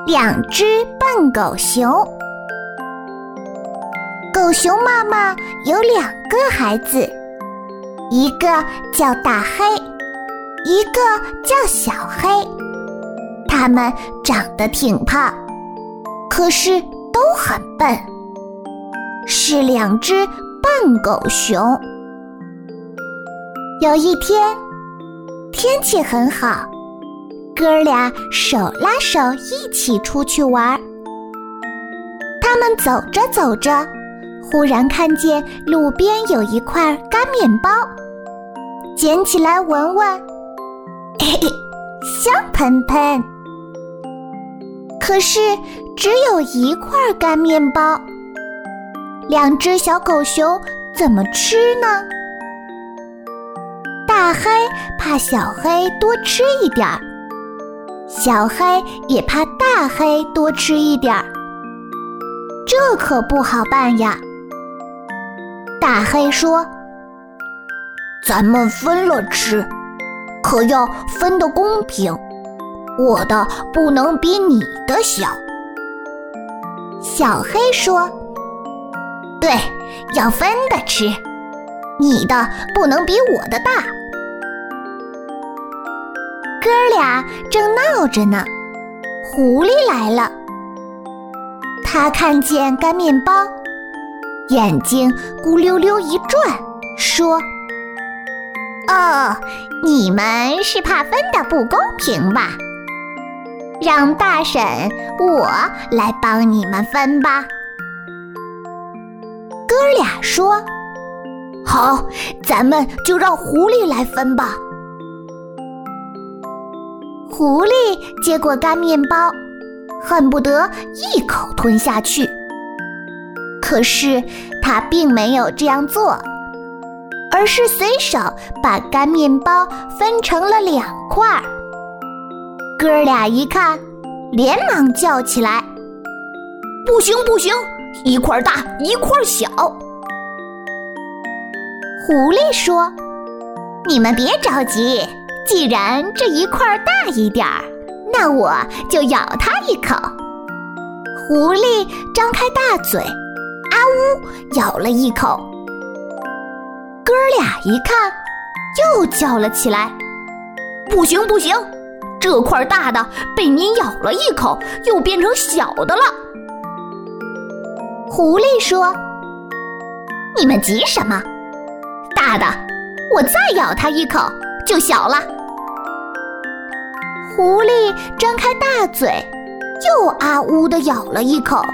两只笨狗熊。狗熊妈妈有2个孩子，一个叫大黑，一个叫小黑。它们长得挺胖，可是都很笨，是2只笨狗熊。有一天，天气很好，哥俩手拉手一起出去玩。他们走着走着，忽然看见路边有一块干面包，捡起来闻闻，嘿嘿，香喷喷。可是只有一块干面包，2只小狗熊怎么吃呢？大黑怕小黑多吃一点儿，小黑也怕大黑多吃一点儿，这可不好办呀。大黑说：“咱们分了吃，可要分得公平，我的不能比你的小。”小黑说：“对，要分的吃，你的不能比我的大。”哥俩正闹着呢，狐狸来了。他看见干面包，眼睛咕溜溜一转，说：“哦，你们是怕分得不公平吧？让大婶我来帮你们分吧。”哥俩说：“好，咱们就让狐狸来分吧。”狐狸接过干面包，恨不得一口吞下去。可是他并没有这样做，而是随手把干面包分成了2块。哥俩一看，连忙叫起来：“不行不行，一块大一块小！”狐狸说：“你们别着急，既然这一块大一点儿，那我就咬它一口。”狐狸张开大嘴，啊呜，咬了一口。哥俩一看，又叫了起来：“不行不行，这块大的被您咬了一口，又变成小的了。”狐狸说：“你们急什么？大的，我再咬它一口就小了。”狐狸张开大嘴，又啊呜地咬了一口。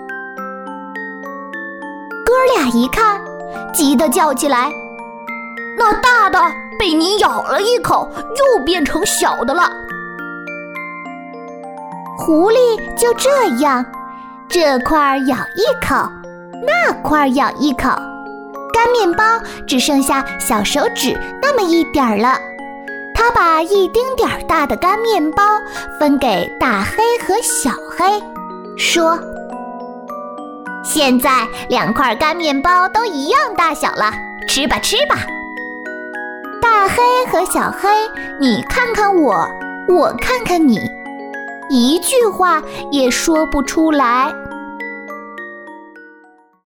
哥俩一看，急得叫起来：“那大的被你咬了一口，又变成小的了。”狐狸就这样，这块咬一口，那块咬一口，干面包只剩下小手指那么一点儿了。他把一丁点儿大的干面包分给大黑和小黑，说：“现在2块干面包都一样大小了，吃吧吃吧。”大黑和小黑，你看看我，我看看你，一句话也说不出来。